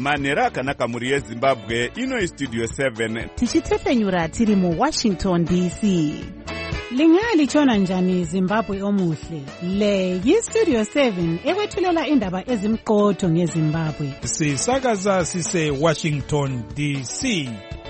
manhero akanaka muri yezimbabwe. Ino Studio 7 tichitefenyura tiri mu Washington DC. Lingalitshona njani Zimbabwe omuhle? Le yi-Studio 7 ekwethulela indaba ezimqotho ngeZimbabwe. Sisakaza sise Washington DC.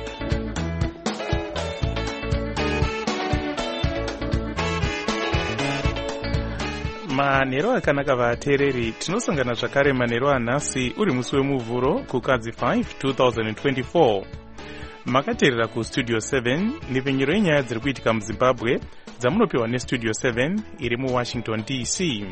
Manhero akanaka vateereri, tinosangana zvakare manhero anhasi uri musi wemuvhuro kukadzi 5 2024. Makateerera kuStudio 7 nepfenyuro yenyaya dziri kuitika muZimbabwe dzamunopiwa neStudio 7 iri muWashington DC.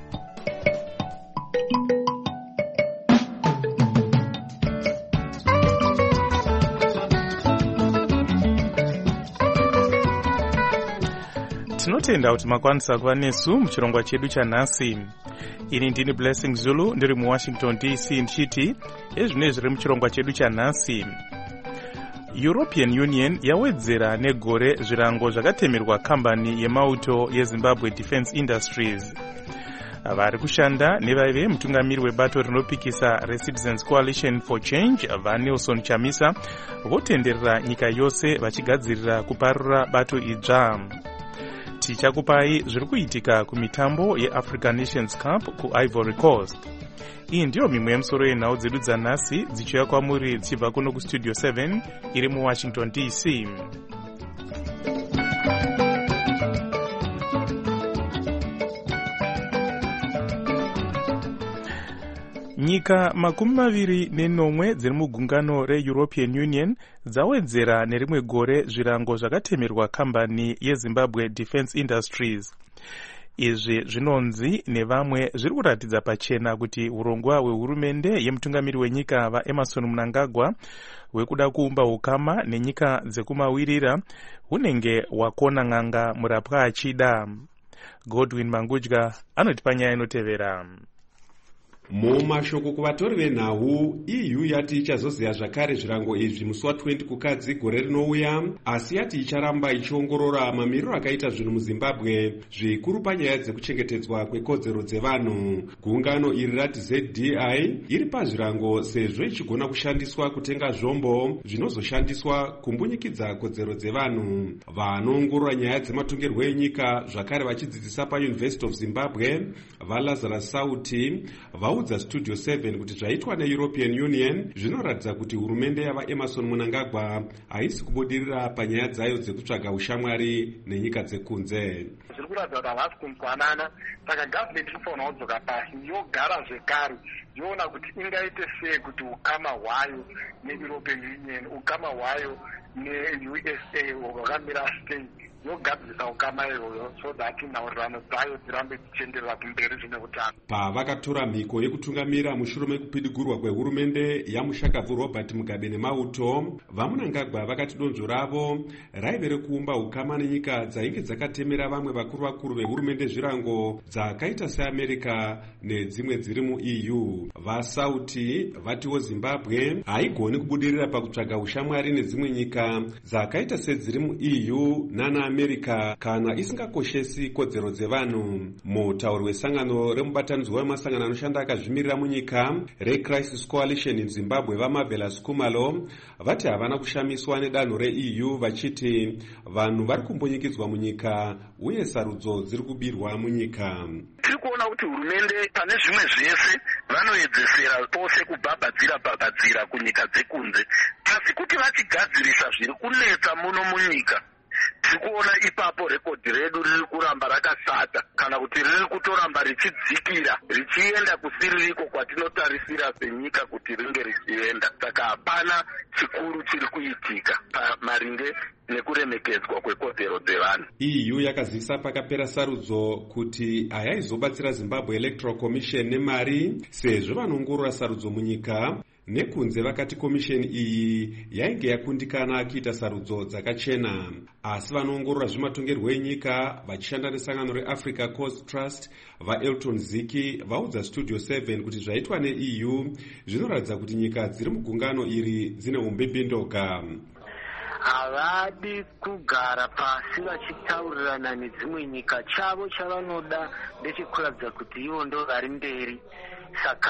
Tinotenda kuti makwanisa kuva nesu muchirongwa chedu chanhasi. Ini ndini Blessing Zulu ndiri muWashington DC ndichiti ezvine zviri muchirongwa chedu chanhasi. European Union yawedzera negore zvirango zvakatemerwa kambani yemauto yeZimbabwe Defence Industries. Vari kushanda nevaive mutungamiri webato rinopikisa reCitizens Coalition for Change vaNelson Chamisa votenderera nyika yose vachigadzirira kuparura bato idzva. Tichakupai zviri kuitika kumitambo yeAfrican Nations Cup kuIvory Coast. Iyi ndiyo mimwe yemusoro yenhau dzedu dzanhasi dzichiuya kwamuri dzichibva kuno kuStudio 7 iri muWashington DC. Nyika 29 dziri mugungano reEuropean Union dzawedzera nerimwe gore zvirango zvakatemerwa kambani yeZimbabwe Defence Industries. Izvi zvinonzi nevamwe zviri kuratidza pachena kuti urongwa hwehurumende yemutungamiri wenyika vaEmmerson Mnangagwa hwekuda kuumba ukama nenyika dzekumawirira hunenge hwakona n'anga murapwa achida. Godwin Mangudya anotipa nyaya inotevera. Mumashoko kuvatori venhau, EU yati ichazoziva zvakare zvirango izvi musi wa20 kukadzi gore rinouya, asi yati icharamba ichiongorora mamiriro akaita zvinhu muZimbabwe zvikuru panyaya dzekuchengetedzwa kwekodzero dzevanhu. Gungano iri rati ZDI iri pazvirango sezvo ichigona kushandiswa kutenga zvombo zvinozoshandiswa kumbunyikidza kodzero dzevanhu. Vanoongorora nyaya dzematongerwo enyika zvakare vachidzidzisa paUniversity of Zimbabwe vaLazarus Sauti vaudza Studio 7 kuti zvaitwa neEuropean Union zvinoratidza kuti hurumende yavaEmmerson Mnangagwa haisi kubudirira panyaya dzayo dzekutsvaga ushamwari nenyika dzekunze. Zviri kuratidza kuti havasi kunzwanana, saka government inofanira kudzoka pasi yogara zvekare yoona kuti ingaite sei kuti ukama hwayo neEuropean Union, ukama hwayo neUSA hwakamira sei, yogadzirisa ukama iyoyo so that nhaurirano dzayo dzirambe dzichienderera kumberi zvine utano. Pavakatora mhiko yekutungamira mushure mekupidigurwa kwehurumende yamushakabvu Robert Mugabe nemauto, vaMnangagwa vakati donzvo ravo raive rekuumba ukama nenyika dzainge dzakatemera vamwe vakuru vehurumende zvirango dzakaita seAmerica nedzimwe dziri muEU. VaSauti vatiwo Zimbabwe haigoni kubudirira pakutsvaga ushamwari nedzimwe nyika dzakaita sedziri muEU nanaAmerica kana isingakoshesi kodzero dzevanhu. Mutauri wesangano remubatanidzwa wemasangano anoshanda akazvimirira munyika reCrisis Coalition in Zimbabwe vaMarvelous Kumalo vati havana kushamiswa nedanho reEU vachiti vanhu vari kumbunyikidzwa munyika uye sarudzo dziri kubirwa munyika. Tiri kuona kuti hurumende pane zvimwe zvese vanoedzesera pose kubhabhadzira kunyika dzekunze, asi kuti vachigadzirisa zviri kunetsa muno munyika tirikuona ipapo rekodhi redu riri kuramba rakashata kana kuti riri kutoramba richidzikira richienda kusiririko kwatinotarisira senyika kuti ringe richienda. Saka hapana chikuru chiri kuitika maringe nekuremekedzwa kwekodzero dzevanhu. EU yakazivisa pakapera sarudzo kuti hayaizobatsira Zimbabwe Electoral Commission nemari sezvo vanoongorora sarudzo munyika. Nekunze vakati komisheni iyi yainge yakundikana kuita sarudzo dzakachena, asi vanoongorora zvematongerwo enyika vachishanda nesangano reAfrica Coast Trust vaElton Ziki vaudza Studio 7 kuti zvaitwa neEU zvinoratidza kuti nyika dziri mugungano iri dzine umbembindoga. Havadi kugara pasi vachitaurirana nedzimwe nyika. Chavo chavanoda ndechekuratidza kuti ivo ndo vari mberi. Saka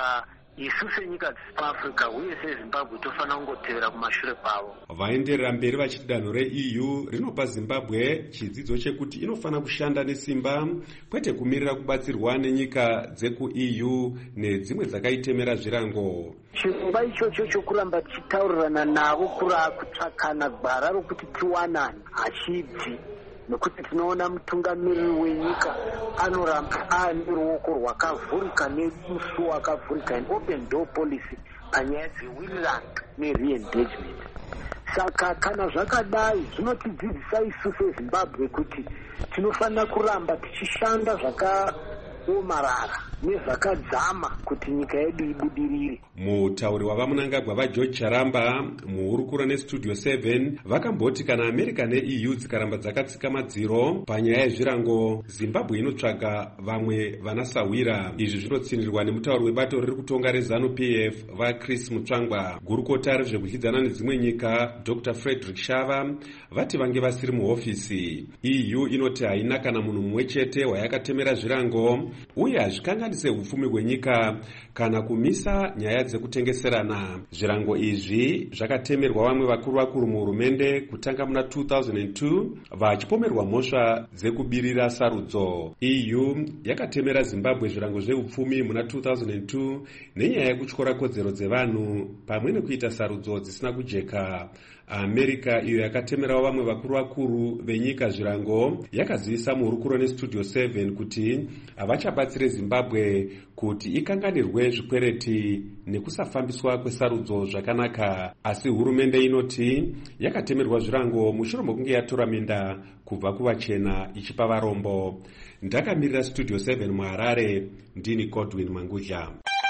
isu senyika dzekuafrica uye sezimbabwe tofanira kungotevera kumashure kwavo. Vaenderera mberi vachiti danho reEU rinopa Zimbabwe chidzidzo chekuti inofanira kushanda nesimba kwete kumirira kubatsirwa nenyika dzekuEU nedzimwe dzakaitemera zvirango. Chirongwa ichocho chokuramba tichitaurirana navo kutsvakana gwara rokuti tiwanane hachibvi, nekuti tinoona mutungamiriri wenyika anoramba aane ruoko rwakavhurika nemusuwo wakavhurika, an open door policy panyaya dzewinland nereengagement. Saka kana zvakadai zvinotidzidzisa isu seZimbabwe kuti tinofanira kuramba tichishanda zvakaomarara nezvakadzama kuti nyika yedu ibudirire. Mutauri wavamunangagwa vaGeorge Charamba muhurukuro neStudio 7 vakamboti kana America neEU dzikaramba dzakatsika madziro panyaya yezvirango, Zimbabwe inotsvaga vamwe vanasawira. Izvi zvinotsinirwa nemutauri webato riri kutonga reZANU-PF vaChris Mutsvangwa. Gurukota rezvekudyidzana nedzimwe nyika Dr. Frederick Shava vati vange vasiri muhofisi. EU inoti haina kana munhu mumwe chete wayakatemera zvirango uye hazvikanganise upfumi hwenyika kana kumisa nyaya dzekutengeserana. Zvirango izvi zvakatemerwa vamwe vakuru muhurumende kutanga muna 2002 vachipomerwa mhosva dzekubirira sarudzo. EU yakatemera Zimbabwe zvirango zveupfumi muna 2002 nenyaya yekutyora kodzero dzevanhu pamwe nekuita sarudzo dzisina kujeka. America iyo yakatemerawo vamwe vakuru venyika zvirango yakazivisa muhurukuro neStudio 7 kuti havachabatsire Zimbabwe kuti ikanganirwe zvikwereti nekusafambiswa kwesarudzo zvakanaka. Asi hurumende inoti yakatemerwa zvirango mushure mokunge yatora minda kubva kuvachena ichipa varombo. Ndakamirira Studio 7 muHarare, ndini Godwin Mangudya.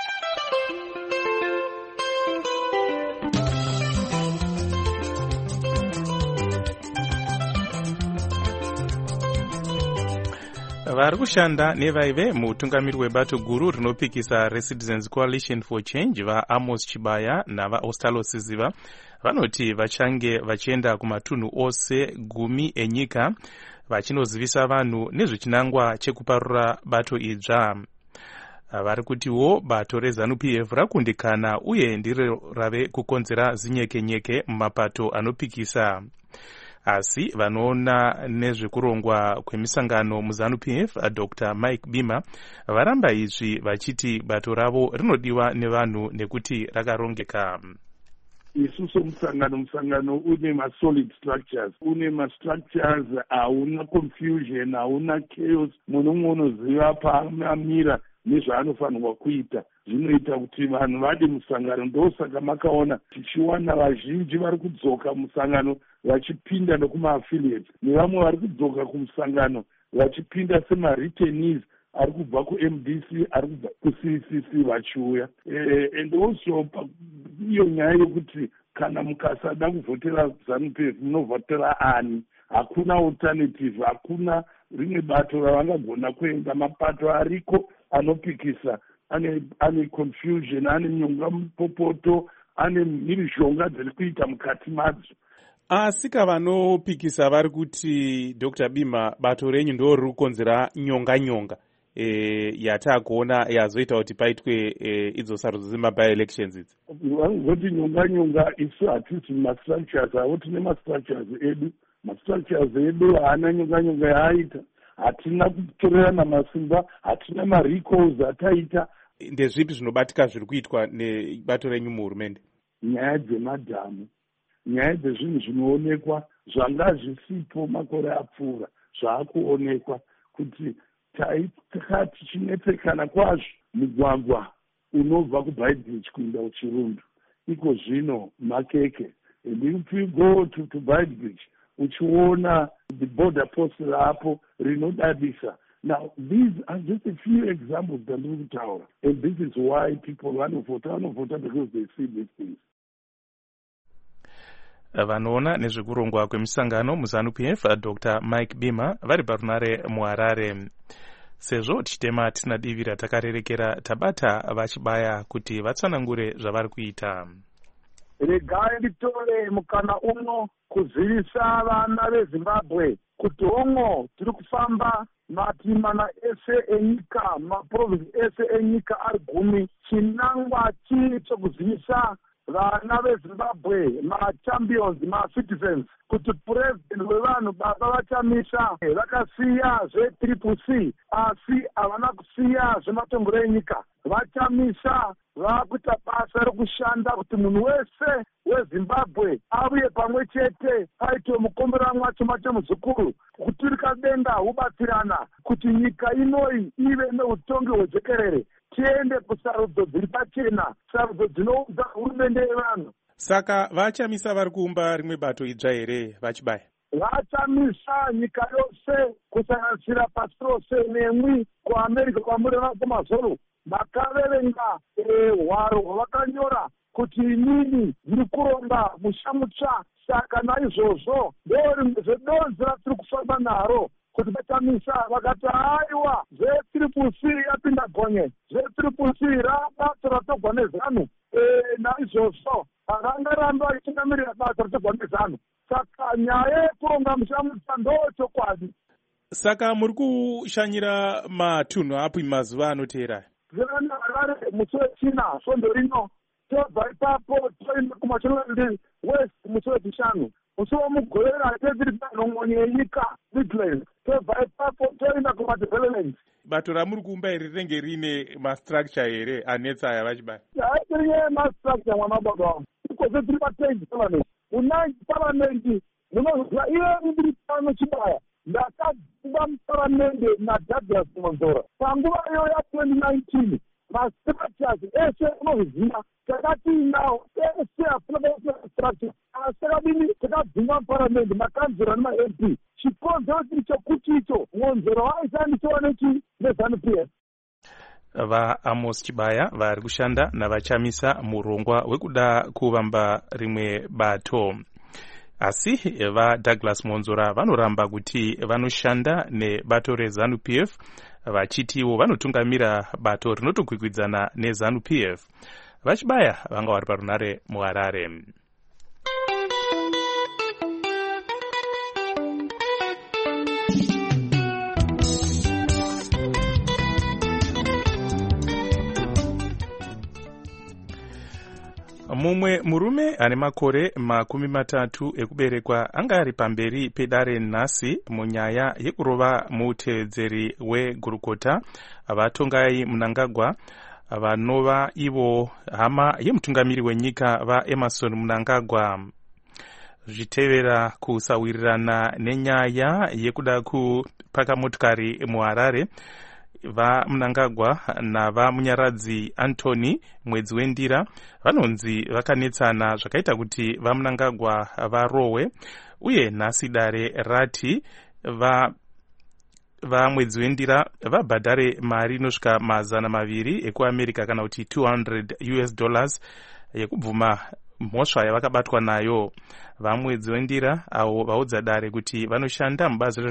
vari kushanda nevaive mutungamiri webato guru rinopikisa reCitizens Coalition for Change vaAmos Chibaya navaOstalo Siziva vanoti vachange vachienda kumatunhu ose 10 enyika vachinozivisa vanhu nezvechinangwa chekuparura bato idzva. Vari kutiwo bato reZANU-PF rakundikana uye ndiro rave kukonzera zinyekenyeke mumapato anopikisa. Asi vanoona nezvekurongwa kwemisangano muZANU-PF Dr. Mike Bima varamba izvi vachiti bato ravo rinodiwa nevanhu nekuti rakarongeka. Isusu musangano une ma-solid structures, une ma-structures, hauna confusion, hauna chaos, munhu unoziva paamira nezvaanofanirwa kuita. Zvinoita kuti vanhu vade musangano. Ndosaka makaona tichiwana vazhinji vari kudzoka musangano vachipinda nekuma-affiliates, nevamwe vari kudzoka kumusangano vachipinda sema-returnees ari kubva kuMDC, ari kubva kuCCC vachiuya. And also iyo nyaya yokuti kana mukasada kuvhotera ZANU-PF munovhotera ani. Hakuna alternative, hakuna rimwe bato ravangagona kuenda. Mapato ariko anopikisa ane confusion, ane nyonga mupopoto, ane mhirizhonga dziri kuita mukati madzo. Asi kavanopikisa vari kuti Dr. Bima bato renyu ndo riri kukonzera nyonga yatakuona yazoita kuti paitwe idzo sarudzo dzema-by-elections idzi. Vanoti nyonga isu hatisi ma-structures avo, tine ma-structures edu. Ma-structures edu haana nyonga yaaita. Hatina kutorerana masimba, hatina ma-recalls ataita. Ndezvipi zvinobatika zviri kuitwa nebato renyu muhurumende? Nyaya dzemadhamu, nyaya dzezvinhu zvinoonekwa zvanga zvisipo makore apfuura, zvaakuonekwa kuti takati chinetsekana kwazvo mugwagwa unobva kuBaidbridge kuenda kuChirundu. Iko zvino makeke. And if you go to Baidbridge, uchiona the border post rapo rinodadisa. Now, these are just a few examples that we tower. And this is why people vanovhota because they see these things. Vanoona nezvekurongwa kwemisangano muZANU-PF Dr. Mike Bima vari parunare muHarare. Sezvo tichitema tisina divi ratakarerekera tabata vachibaya kuti vatsanangure zvavari kuita. Regai nditore mukana uno kuzivisa vana veZimbabwe kuti hongo tiri kufamba matimana ese enyika, maprovinsi ese enyika ari 10 chinangwa chiri chokuzivisa vana veZimbabwe, machampions, macitizens, kuti puresidenti wevanhu baba vachamisa vakasiya zveCCC asi havana kusiya zvematongero enyika. Vachamisa vakuita basa rekushanda kuti munhu wese weZimbabwe avuye pamwe chete paitwe mukombera mwacho muzukuru kuturika denga hubatsirana kuti nyika inoi ive neutongi hwejekerere, tiende kusarudzo dziri pachena, sarudzo dzinoudza hurumende yevanhu. Saka vachamisa vari kuumba rimwe bato idzva here vachibaya? Vachamisa nyika yose kusanganisira pasi rose nemwi kuAmerica kwamuri vakomazoro makaverenga hwaro hwavakanyora kuti inini ndiri kuronga musha mutsva. Saka naizvozvo ndo rimwe zvedonzi ratiri kufamba naro kuti vachamisa vakati aiwa zveCCC yapinda gonye, zveCCC rabato ratogwa nezanu. Naizvozvo havangaramba vachingamirira basa ratogwa nezanu. Saka nyaya yekuronga musha mutsva ndo chokwadi. Saka muri kushanyira matunhu api mazuva anoteera? Zvirana Harare musi wechina svondo rino, tobva ipapo toenda kuMashonaland West musi wechishanu, musi womugorera teziri panhongonye yenyika Midlands, tobva ipapo toenda kumadevelopment. Bato ramuri kuumba iri rinenge rine mastructure here anetsa aya vachibaya? Hatirine mastructure mwana baba wangu, ikoze tiri patengi parliament, unanji parliament munozwa iye ndiri pano chibaya. Ndakabva muparamende naDouglas Monzora panguva iyo ya2019 mastructures ese unoziva takati nawo ese afuna structure asi takadini takabvuma muparamende makanzura nemaMP. Chikonzero chiri chokuti icho Monzora waishandisiwa nechi neZANU-PF. VaAmos Chibaya vari kushanda navachamisa murongwa wekuda kuvamba rimwe bato. Asi vaDouglas Monzora vanoramba kuti vanoshanda nebato reZANU-PF, vachitiwo vanotungamira bato rinotokwikwidzana neZANU-PF. Vachibaya vanga vari parunare muHarare. Mumwe murume ane makore 30 ekuberekwa anga ari pamberi pedare nhasi munyaya yekurova mutevedzeri weGurukota vatongai Mnangagwa, vanova ivo hama yemutungamiri wenyika vaEmmerson Mnangagwa. Zvitevera kusawirirana nenyaya yekuda kupaka motikari muHarare, vaMnangagwa navamunyaradzi Anthony Mwedzi Wendira vanonzi vakanetsana zvakaita kuti vaMnangagwa varohwe, uye nhasi dare rati vaMwedzi Wendira vabhadhare mari inosvika $200 ekuAmerica kana kuti $200 yekubvuma mhosva yavakabatwa nayo. VaMwedzi Wendira avo vaudza dare kuti vanoshanda mubazi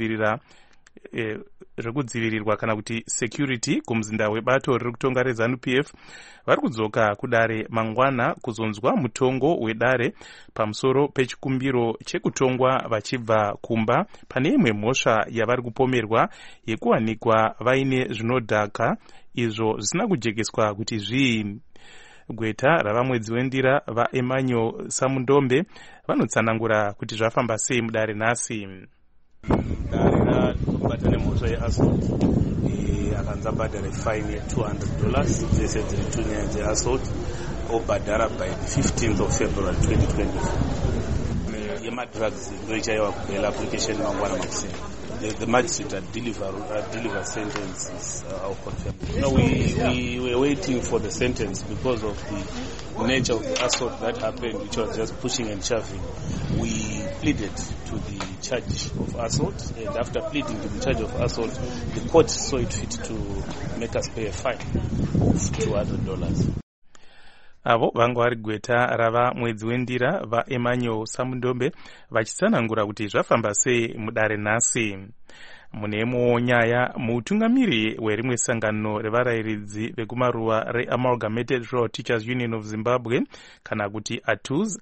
rezvekudzivirirwa kana kuti security kumuzinda webato riri kutonga reZANU-PF vari kudzoka kudare mangwana kuzonzwa mutongo wedare pamusoro pechikumbiro chekutongwa vachibva kumba pane imwe mhosva yavari kupomerwa yekuwanikwa vaine zvinodhaka izvo zvisina kujekeswa kuti zvii. Gweta ravaMwedzi Wendira vaEmmanuel Samundombe vanotsanangura kuti zvafamba sei mudare nhasi. Dare rakubata nemhosva yeassault akanza bhadhara fine $200 dzese dziri 2 nyaya dzeassault obhadhara by the 15th of February 2024. Yemadrugs ndoichaiwa kubail application mangwana makuseni. The magistrate deliver sentences are confirmed. We were waiting for the sentence because of the nature of the assault that happened, which was just pushing and shoving. We pleaded to the charge of assault, and after pleading to the charge of assault, the court saw it fit to make us pay a fine of $200. Avo vanga vari gweta rava Mwedzi Wendira vaEmmanuel Samundombe vachitsanangura kuti zvafamba sei mudare nhasi. Muneimwewo nyaya, mutungamiri werimwe sangano revarayiridzi vekumaruwa reAmalgamated Rural Teachers Union of Zimbabwe kana kuti ATUZ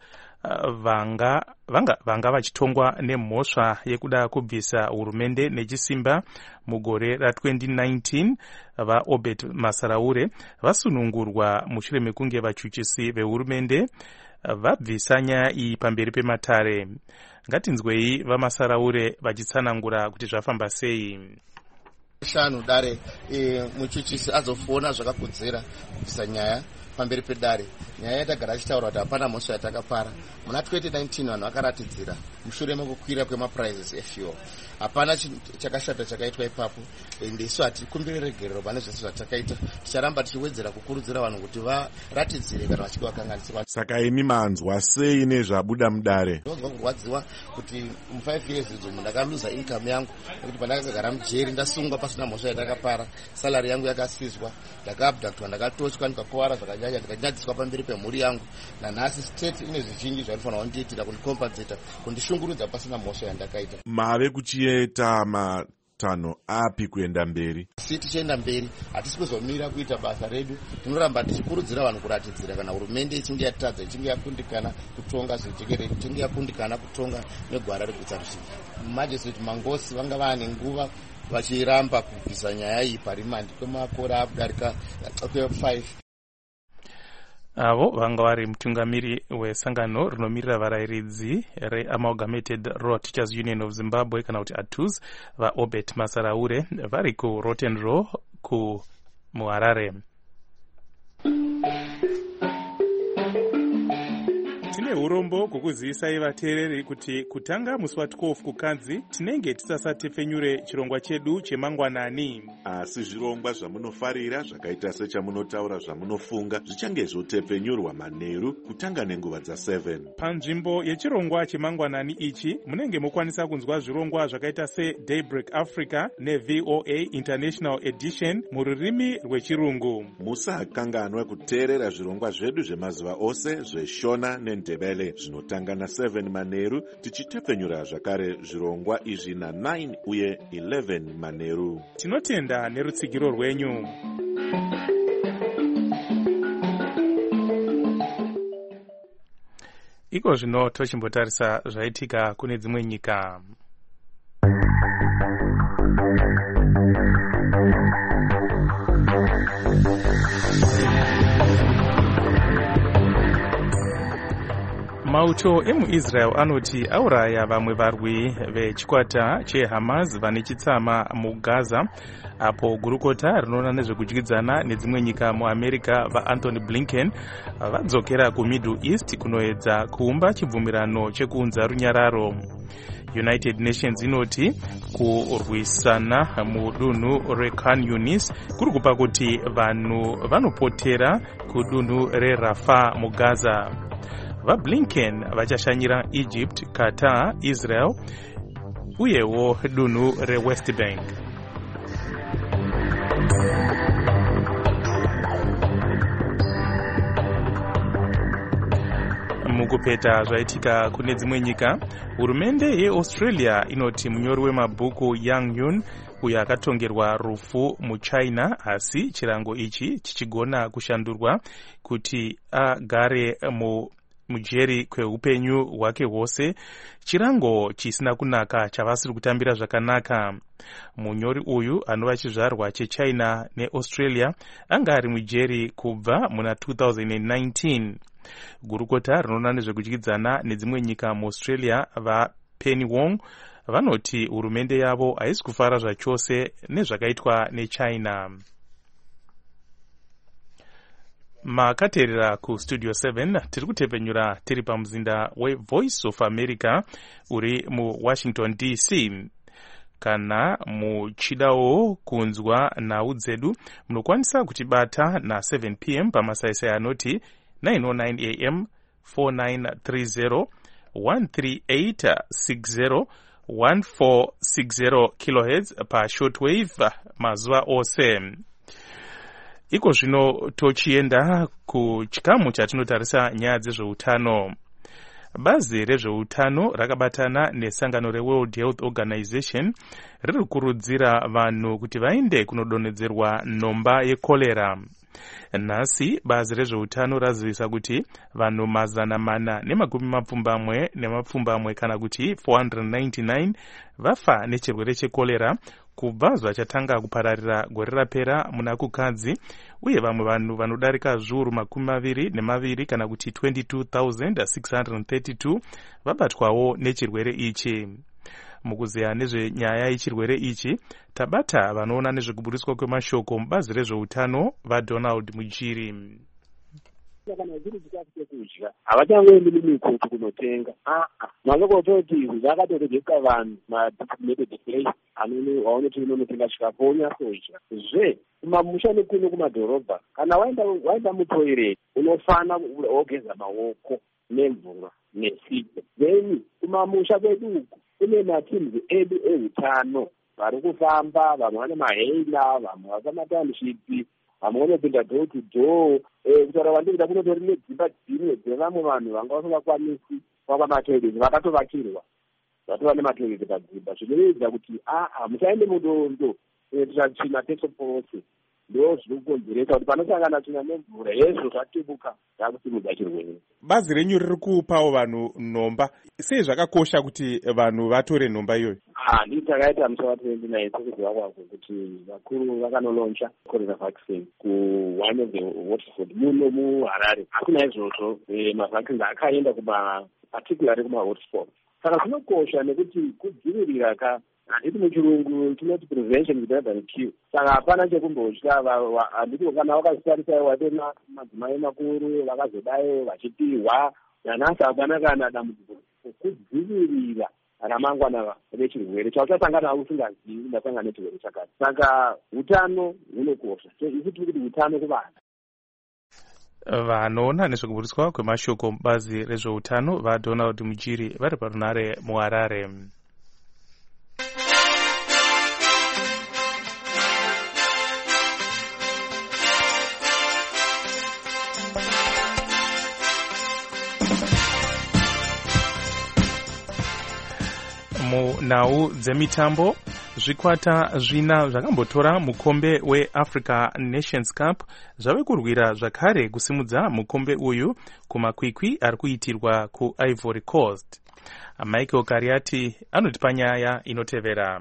vanga vachitongwa nemhosva yekuda kubvisa hurumende nechisimba mugore ra2019 vaobert masaraure vasunungurwa mushure mekunge vachuchisi vehurumende vabvisa nyaya iyi pamberi pematare. Ngatinzwei vamasaraure vachitsanangura kuti zvafamba sei. Shanu dare muchuchisi azofuona zvakakodzera kubvisa nyaya pamberi pedare. Nyaya yatagara achitaura kuti hapana mhosva yatakapara. Muna 2019 vanhu vakaratidzira mushure mekukwira kwemaprizes efuel. Hapana chakashata chakaitwa ipapo, ende isu hatikumbiri regerero pane zvese zvatakaita. Ticharamba tichiwedzera kukurudzira vanhu kuti varatidzire kana vachida vakanganisirwa. Saka imi manzwa sei nezvabuda mudare? Ndinonzwa kurwadziwa kuti mu5 years idzomu ndakaluza income yangu nekuti pandakagara mujeri ndasungwa pasina mhosva yatakapara. Salary yangu yakasizwa, ndakaabductwa, ndakatochwa, ndikakuwara zvakanyanya, ndikanyadziswa pamberi pemhuri yangu. Nanhasi state ine zvizhinji zvanofanira kundiitira kundicompensata, kundishungurudza pasina mhosva yandakaita. Mave kuchiita matanho api kuenda mberi? Si tichienda mberi hatisi kuzomira kuita basa redu. Tinoramba tichikurudzira vanhu kuratidzira kana hurumende ichinge yatadza, ichinge yakundikana kutonga zvichekere, ichinge yakundikana kutonga negwara regutsa rusvingo. Magistrate Mangosi vanga vane nguva vachiramba kubvisa nyaya iyi parimandi kwemakore akudarika kwe5. Avo vanga vari mutungamiri wesangano rinomirira varayiridzi reAmalgamated Rural Teachers Union of Zimbabwe kana kuti ATUZ vaObert Masaraure vari kuRotten Row muHarare. Tine urombo kukuzivisai vateereri kuti kutanga musi wa12 kuKadzi tinenge tisasatepfenyure chirongwa chedu chemangwanani. Asi zvirongwa zvamunofarira zvakaita sechamunotaura zvamunofunga zvichange zvotepfenyurwa manheru kutanga nenguva dza7. Panzvimbo yechirongwa chemangwanani ichi munenge mukwanisa kunzwa zvirongwa zvakaita seDaybreak Africa neVOA International Edition mururimi rwechirungu. Musakanganwa kuteerera zvirongwa zvedu zvemazuva ose zveshona neNdebele zvinotanga na7 manheru tichitepfenyura zvakare zvirongwa izvi na9 uye 11 manheru. Tinotenda nerutsigiro rwenyu. Iko zvino tochimbotarisa zvaitika kune dzimwe nyika. Mauto emuIsrael anoti auraya vamwe varwi vechikwata cheHamas vane chitsama muGaza, apo gurukota rinoona nezvekudyidzana nedzimwe nyika muAmerica vaAnthony Blinken vadzokera kuMiddle East kunoedza kuumba chibvumirano chekuunza runyararo. United Nations inoti kurwisana mudunhu reKhan Yunis kuri kupa kuti vanhu vanopotera kudunhu reRafah muGaza. VaBlinken vachashanyira Egypt, Qatar, Israel uyewo dunhu reWest Bank. Mukupeta zvaitika kune dzimwe nyika, hurumende yeAustralia inoti munyori wemabhuku Yang Yun uyo akatongerwa rufu muChina, asi chirango ichi chichigona kushandurwa kuti agare mujeri kweupenyu hwake hwose, chirango chisina kunaka chavasiri kutambira zvakanaka. Munyori uyu anova chizvarwa cheChina neAustralia anga ari mujeri kubva muna 2019. Gurukota rinoona nezvekudyidzana nedzimwe nyika muAustralia vaPenny Wong vanoti hurumende yavo haisi kufara zvachose nezvakaitwa neChina. Makateerera kuStudio 7 tiri kutepfenyura tiri pamuzinda weVoice of America uri muWashington DC. Kana muchidawo kunzwa nhau dzedu munokwanisa kutibata na7 p.m. pamasaisai anoti 909 AM 4930 13860 1460 kHz pa shortwave mazuva ose. Iko zvino tochienda kuchikamu chatinotarisa nyaya dzezveutano. Bazi rezveutano rakabatana nesangano reWorld Health Organization riri kukurudzira vanhu kuti vaende kunodonhedzerwa nhomba yekolera. Nhasi bazi rezveutano razivisa kuti vanhu 420 kana kuti 499 vafa nechirwere chekorera kubva zvachatanga kupararira gore rapera muna kukadzi, uye vamwe vanhu vanodarika zviuru 22 kana kuti 22,632 vabatwawo nechirwere ichi. Mukuziya nezvenyaya yechirwere ichi, tabata vanoona nezvekuburiswa kwemashoko mubazi rezveutano vaDonald Mujiri. Kana zviri zvikafu chekudya havachangoendi mumikutu kunotenga. Mazokototi zvakatorejeka vanhu madisplay waonoti unonotenga chikafu wonyatsoidya. Zve kumamusha nekuno kumadhorobha, kana waenda mutoireti unofana wogeza maoko nemvura nesipo. Then kumamusha kwedu uku kune matims edu eutano vari kufamba, vamwe vane mahela, vamwe vakamatanishipi, vamwe vanopinda door to door. Kutaura kwandikuda kunotori nedzimba dzimwe dzevamwe vanhu vanga vasingakwanisi kwava matoireti vakatovakirwa, vatova nematoireti padzimba. Zvinoedza kuti musaende mudondo kuitira tsvina pese pose. Ndo zviri kukonzeresa kuti panosangana tsvina nemvura hezvo zvatibuka zvakusimudza chirwere. Bazi renyu riri kupawo vanhu nhomba. Sei zvakakosha kuti vanhu vatore nhomba iyoyo? Ndii takaita musi wa29 sekuziva kwako kuti vakuru vakanoloncha corona vaccine ku one of the Waterford muno muHarare. Asi naizvozvo mavaccines akaenda particularly kuma-hotspot. Saka zvinokosha nekuti kudzivirira handiti muchirungu tinoti prevention is better than cure. Saka hapana chekumbotya. Handiti kana wakazvitarisa watori madzimai makuru vakazodayo vachipihwa nanhasi hapana kana dambudziko kudzivirira ramangwana rechirwere chauchasangana usingazivi ndasangana nechirwere chakati. Saka utano hunokosha. Isi tiri kuti utano kuvanhu. Vanoona nezvekuburiswa kwemashoko mubazi rezveutano vaDonald Mujiri vari parunare muHarare. Munhau dzemitambo, zvikwata zvina zvakambotora mukombe weAfrica Nations Cup zvave kurwira zvakare kusimudza mukombe uyu kumakwikwi ari kuitirwa kuIvory Coast. Michael Kariati anotipa nyaya inotevera.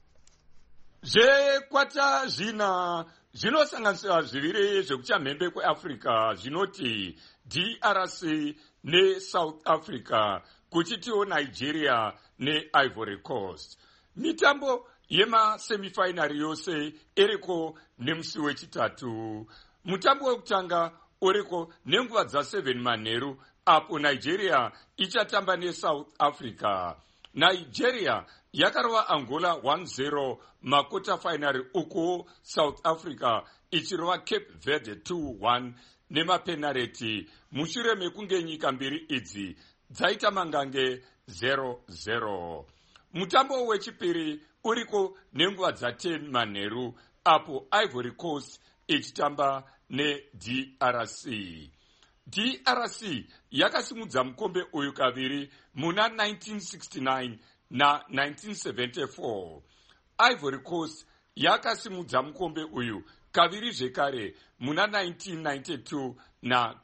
Zvekwata zvina zvinosanganisira zviviri zvekuchamhembe kweAfrica zvinoti DRC neSouth Africa, kuchitiwo Nigeria neIvory Coast. Mitambo yemasemifinari yose iriko nemusi wechitatu. Mutambo wekutanga uriko nenguva dza7 manheru apo Nigeria ichatamba neSouth Africa. Nigeria yakarova Angola 1-0 makota finari, uko South Africa ichirova Cape Verde 2-1 nemapenareti mushure mekunge nyika mbiri idzi dzaita mangange 0-0. Mutambo wechipiri uriko nenguva dza10 manheru apo Ivory Coast ichitamba neDRC. DRC yakasimudza mukombe uyu kaviri muna 1969 na 1974. Ivory Coast yakasimudza mukombe uyu kaviri zvekare muna 1992 na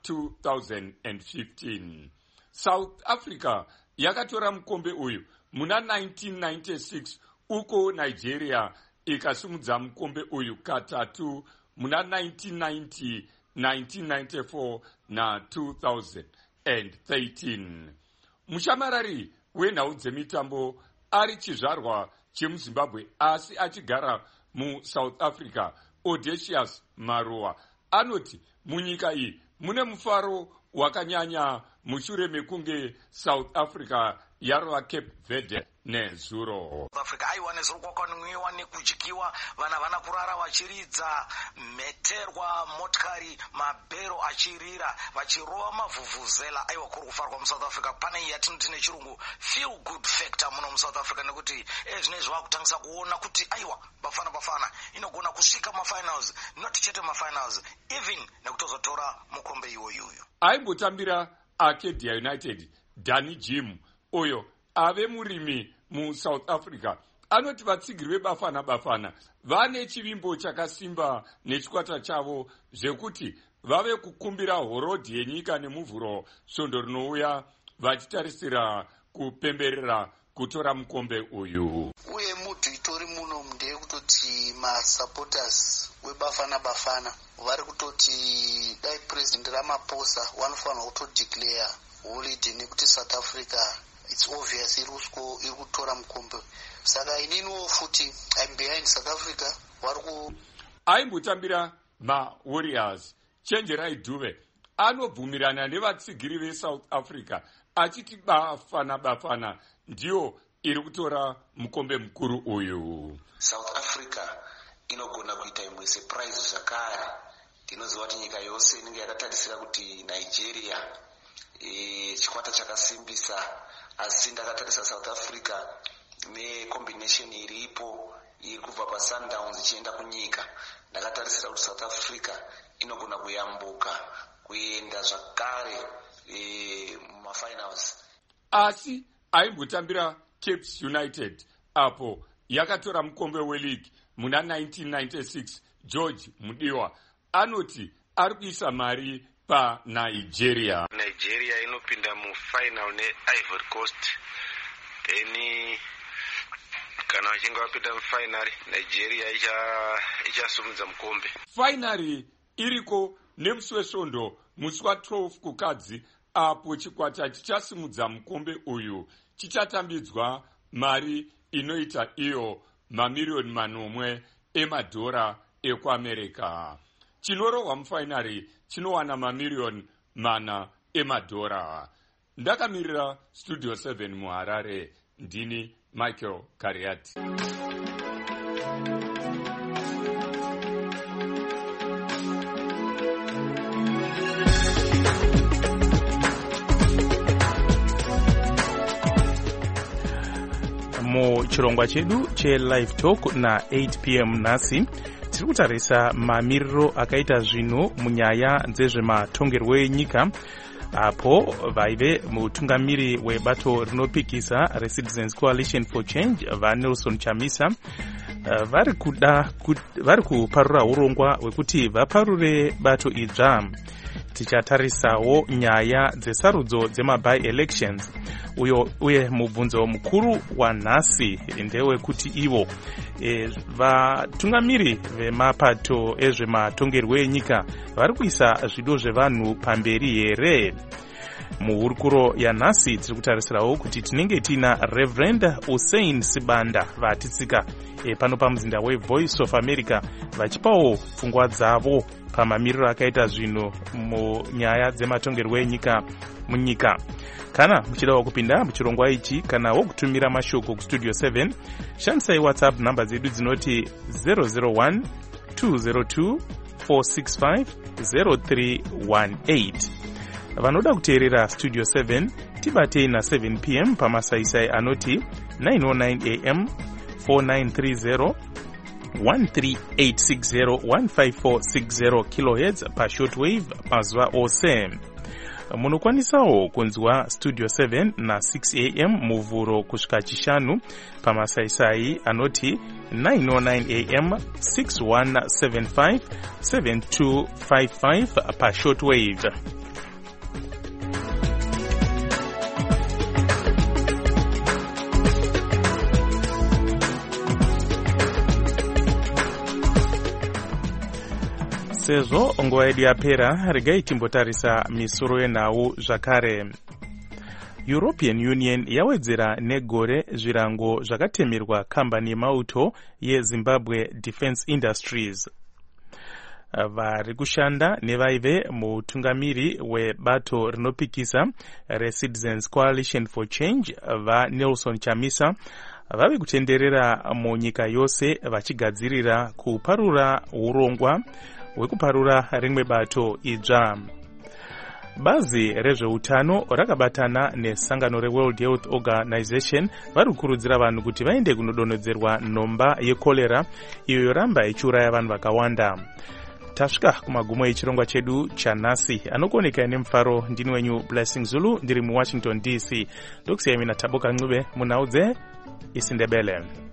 2015. South Africa yakatora mukombe uyu muna 1996 uko Nigeria ikasimudza mukombe uyu katatu muna 1990, 1994 na 2013. Mushamarari wenhau dzemitambo ari chizvarwa chemuZimbabwe asi achigara muSouth Africa, Audacious Maruwa, anoti munyika iyi mune mufaro wakanyanya mushure mekunge South Africa yarova Cape Verde nezuro. South Africa aiwa nezuro kwakanwiwa nekudyiwa, vana vana kurara vachiridza mheterwa, motikari, mabhero achirira, vachirova mavhuvhuzela. Aiwa kuri kufarwa muSouth Africa. Pane iyi yatinoti nechirungu feel good factor muno muSouth Africa, nekuti zvinezvi vakutangisa kuona kuti aiwa bafana inogona kusvika mafinals, not chete mafinals, even nekutozotora mukombe iwoyuyu. Aimbotambira Arcadia United Danny Jim, uyo ave murimi muSouth Africa, anoti vatsigiri veBafana Bafana vane chivimbo chakasimba nechikwata chavo zvekuti vave kukumbira horodhi yenyika nemuvhuro svondo rinouya vachitarisira kupemberera kutora mukombe uyu. Uye mudhu itori muno ndeye kutoti masupporters weBafana Bafana vari kutoti dai President Ramaphosa wanofanira kutodeclare holiday nekuti South Africa it's obvious iri kutora mukombe. Saka ininiwo futi I'm behind South Africa. Aimbotambira maWarriors Chenjerai Dube anobvumirana nevatsigiri veSouth Africa achiti Bafana Bafana ndiyo iri kutora mukombe mukuru uyu. South Africa inogona kuita imwe surprise zvakare. Tinoziva kuti nyika yose inenge yakatarisira kuti Nigeria chikwata chakasimbisa, asi ndakatarisa South Africa necombination iripo iri kubva paSundowns ichienda kunyika. Ndakatarisira kuti South Africa inogona kuyambuka kuenda zvakare mumafinals. Asi aimbotambira Cape United apo yakatora mukombe weleague muna 1996. George Mudiwa anoti ari kuisa mari paNigeria. Nigeria inopinda mufinal neIvory Coast. Kana vachinge vapinda mufinal, Nigeria ichasumudza mukombe. Finali iriko nemusi wesvondo musi wa12 kukadzi apo chikwata chichasimudza mukombe uyu chichatambidzwa mari inoita iyo mamiliyoni manomwe emadhora ekuAmerica. Chinorohwa mufinari chinowana mamiliyoni mana emadhora. Ndakamirira Studio 7 muHarare, ndini Michael Kariati. Muchirongwa chedu che-Live Talk na 8 p.m. nhasi tiri kutarisa mamiriro akaita zvinhu munyaya dzezvematongerwo enyika, apo vaive mutungamiri webato rinopikisa reCitizens Coalition for Change vaNelson Chamisa vari kuparura urongwa hwekuti vaparure bato idzva. Tichatarisawo nyaya dzesarudzo dzema-by-elections uye mubvunzo mukuru wanhasi ndewekuti ivo vatungamiri vemapato ezvematongerwo enyika vari kuisa zvido zvevanhu pamberi here. Muhurukuro yanhasi tiri kutarisirawo kuti tinenge tina Reverend Hussein Sibanda vatitsika pano pamuzinda weVoice of America vachipawo pfungwa dzavo pamamiriro akaita zvinhu munyaya dzematongerwo enyika munyika. Kana muchidawo kupinda muchirongwa ichi kana wokutumira mashoko kuStudio 7, shandisai WhatsApp namba dzedu dzinoti 001 202 465 0318. Vanoda kuteerera Studio 7 tibatei na 7 p.m. pamasaisai anoti 909 a.m. 4930 13860 15460 kHz pashortwave mazuva ose. Munokwanisawo kunzwa Studio 7 na 6 a.m. muvhuro kusvika chishanu pamasaisai anoti 909 a.m. 6175 7255 pashortwave. Sezvo nguva yedu yapera, regai timbotarisa misoro yenhau zvakare. European Union yawedzera negore zvirango zvakatemerwa kambani yemauto yeZimbabwe Defence Industries. Vari kushanda nevaive mutungamiri webato rinopikisa reCitizens Coalition for Change vaNelson Chamisa vave kutenderera munyika yose vachigadzirira kuparura urongwa hwekuparura rimwe bato idzva. Bazi rezveutano rakabatana nesangano reWorld Health Organization vari kukurudzira vanhu kuti vaende kunodonhedzerwa nhomba yekolera iyo yoramba ichiuraya vanhu vakawanda. Tasvika kumagumo echirongwa chedu chanhasi. Anokuoneka nemufaro ndini wenyu Blessing Zulu ndiri muWashington DC. Ndokusiyai mina Taboka Ncube munhau dzeIsiNdebele.